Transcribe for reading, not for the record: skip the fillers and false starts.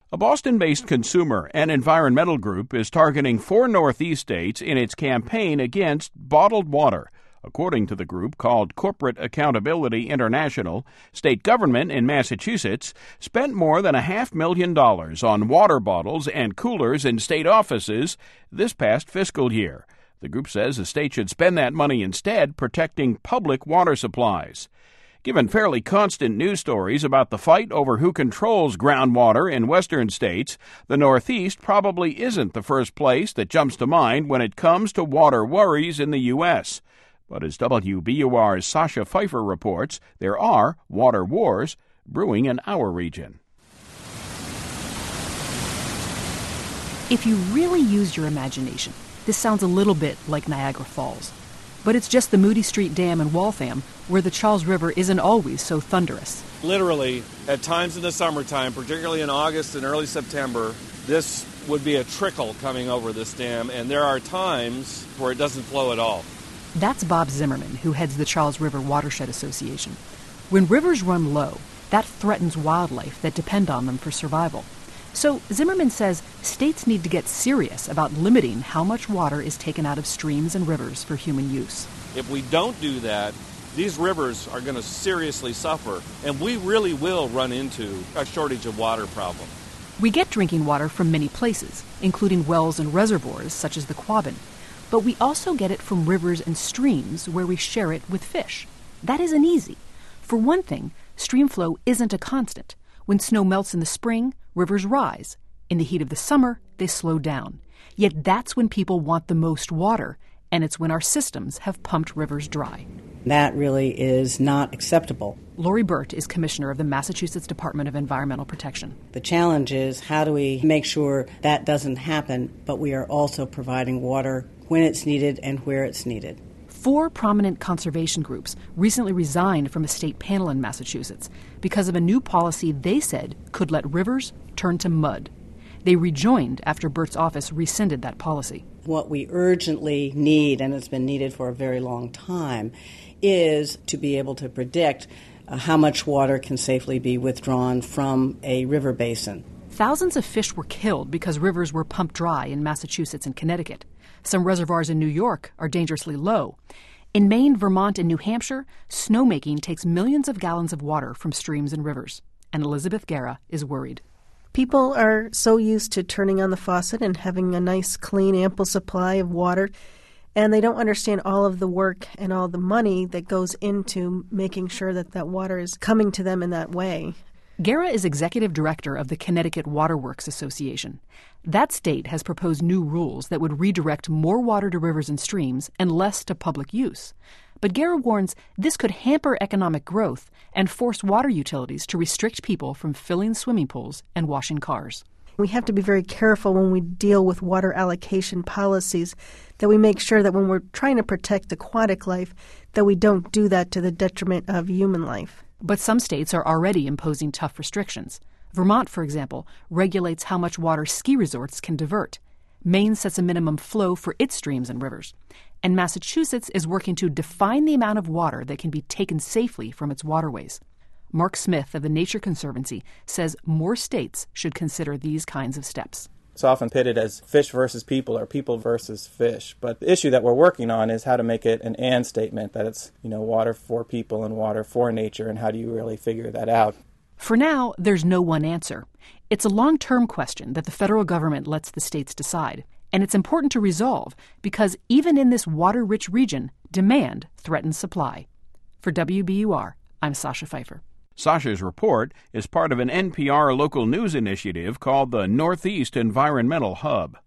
A Boston-based consumer and environmental group is targeting 4 Northeast states in its campaign against bottled water. According to the group called Corporate Accountability International, state government in Massachusetts spent more than $500,000 on water bottles and coolers in state offices this past fiscal year. The group says the state should spend that money instead protecting public water supplies. Given fairly constant news stories about the fight over who controls groundwater in western states, the Northeast probably isn't the first place that jumps to mind when it comes to water worries in the U.S. But as WBUR's Sasha Pfeiffer reports, there are water wars brewing in our region. If you really use your imagination, this sounds a little bit like Niagara Falls. But it's just the Moody Street Dam in Waltham, where the Charles River isn't always so thunderous. Literally, at times in the summertime, particularly in August and early September, this would be a trickle coming over this dam, and there are times where it doesn't flow at all. That's Bob Zimmerman, who heads the Charles River Watershed Association. When rivers run low, that threatens wildlife that depend on them for survival. So Zimmerman says states need to get serious about limiting how much water is taken out of streams and rivers for human use. If we don't do that, these rivers are going to seriously suffer, and we really will run into a shortage of water problem. We get drinking water from many places, including wells and reservoirs such as the Quabbin. But we also get it from rivers and streams where we share it with fish. That isn't easy. For one thing, stream flow isn't a constant. When snow melts in the spring, rivers rise. In the heat of the summer, they slow down. Yet that's when people want the most water, and it's when our systems have pumped rivers dry. That really is not acceptable. Lori Burt is commissioner of the Massachusetts Department of Environmental Protection. The challenge is how do we make sure that doesn't happen, but we are also providing water when it's needed and where it's needed. 4 prominent conservation groups recently resigned from a state panel in Massachusetts because of a new policy they said could let rivers turn to mud. They rejoined after Burt's office rescinded that policy. What we urgently need, and it's been needed for a very long time, is to be able to predict how much water can safely be withdrawn from a river basin. Thousands of fish were killed because rivers were pumped dry in Massachusetts and Connecticut. Some reservoirs in New York are dangerously low. In Maine, Vermont, and New Hampshire, snowmaking takes millions of gallons of water from streams and rivers. And Elizabeth Guerra is worried. People are so used to turning on the faucet and having a nice, clean, ample supply of water, and they don't understand all of the work and all the money that goes into making sure that that water is coming to them in that way. Guerra is executive director of the Connecticut Waterworks Association. That state has proposed new rules that would redirect more water to rivers and streams and less to public use. But Guerra warns this could hamper economic growth and force water utilities to restrict people from filling swimming pools and washing cars. We have to be very careful when we deal with water allocation policies that we make sure that when we're trying to protect aquatic life, that we don't do that to the detriment of human life. But some states are already imposing tough restrictions. Vermont, for example, regulates how much water ski resorts can divert. Maine sets a minimum flow for its streams and rivers. And Massachusetts is working to define the amount of water that can be taken safely from its waterways. Mark Smith of the Nature Conservancy says more states should consider these kinds of steps. It's often pitted as fish versus people or people versus fish. But the issue that we're working on is how to make it an and statement, that it's, water for people and water for nature, and how do you really figure that out? For now, there's no one answer. It's a long-term question that the federal government lets the states decide. And it's important to resolve because even in this water-rich region, demand threatens supply. For WBUR, I'm Sasha Pfeiffer. Sasha's report is part of an NPR local news initiative called the Northeast Environmental Hub.